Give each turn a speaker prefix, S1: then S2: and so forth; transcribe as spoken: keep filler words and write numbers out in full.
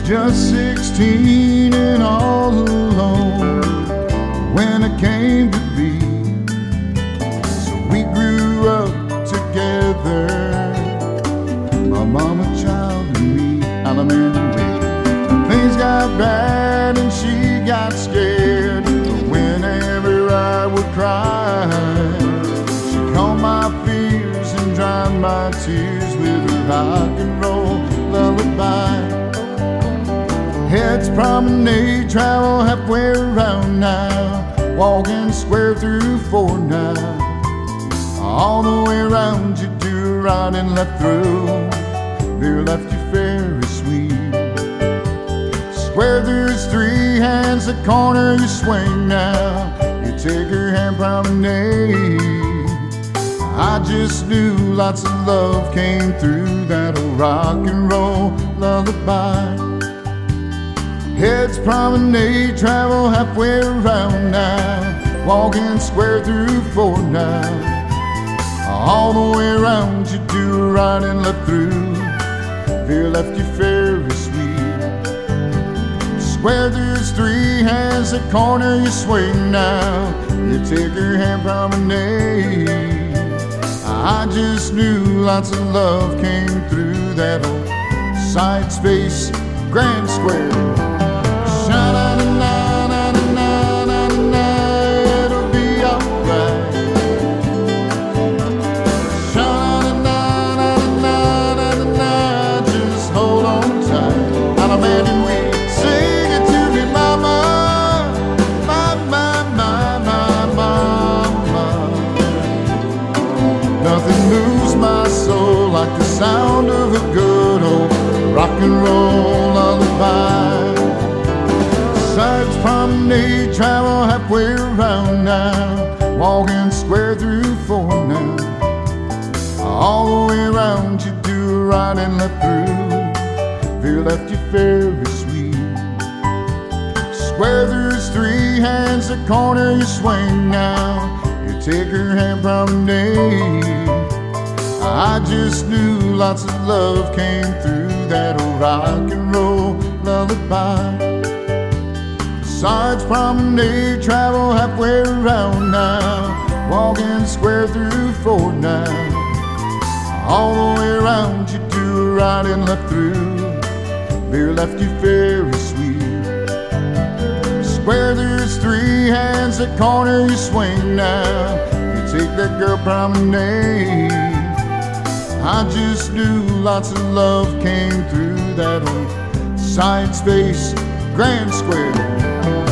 S1: just sixteen and all alone when it came to be. So we grew up together, my mama, child, and me, Allemande Way. Things got bad and she got scared, but whenever I would cry, she calmed my fears and dried my tears with her rock and roll lullaby. Heads promenade, travel halfway around now, walking square through four now. All the way around you do right and left through, veer left you very sweet. Square through is three hands, the corner you swing now, you take her hand promenade. I just knew lots of love came through that old rock and roll lullaby. Heads promenade, travel halfway around now, walking square through four now. All the way around you do right and left through, veer left you very sweet. Square through's three hands, the corner you swing now, you take her hand promenade. I just knew lots of love came through that old side space grand square. Nothing moves my soul like the sound of a good old rock and roll lullaby. Sides promenade, travel halfway around now, walking square through four now. All the way around you do right and left through, veer left you very sweet. Square through's three hands, the corner you swing now, you take her hand promenade. I just knew lots of love came through that old rock and roll lullaby. Sides promenade, travel halfway around now, walking square through four now. All the way around you do right and left through, veer left you very sweet. Square there's three hands, the corner you swing now, you take that girl promenade. I just knew lots of love came through that old side space grand square.